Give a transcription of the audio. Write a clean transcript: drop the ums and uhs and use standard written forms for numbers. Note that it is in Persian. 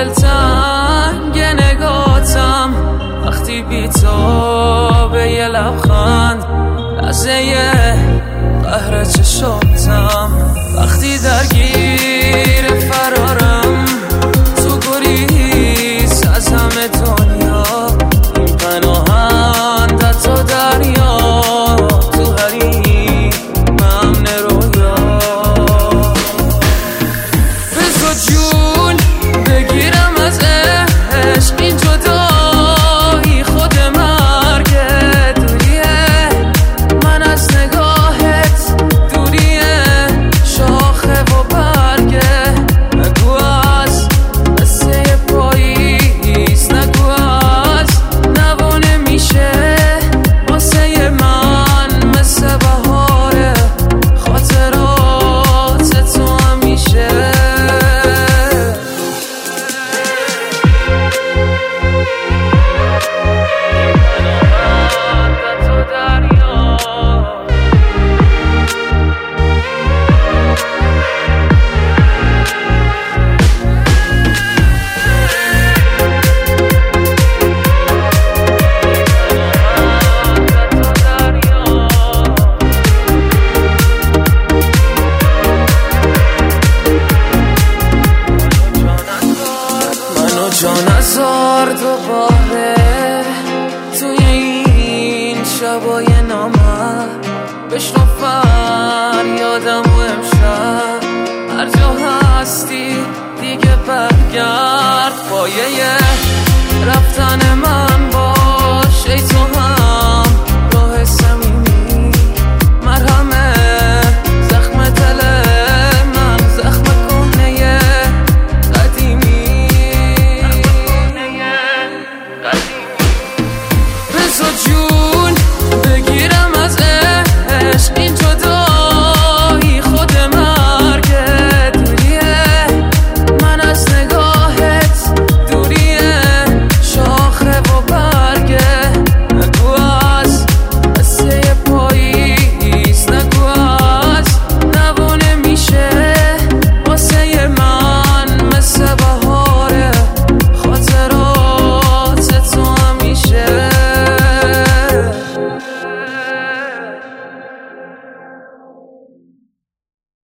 دلتنگ نگاتم وقتی بی تو به یه لبخند لحظه قهر چشاتم وقتی درگیر فرارم تو گریز از همه دنیا این پناهنده تو دریا تو حریم امن رویا بزا جون بگیرم از عشق این جدایی خود مرگ دوریه من از نگاهت دوریه شاخه و برگه نگو از قصه پاییز نگو از نوانه میشه واسه من مثل بهاره خاطرات تو همیشه جان ازار دوباره توی این شبای نامه بشنو فریادم و امشب هر جا هستی دیگه برگرد پایه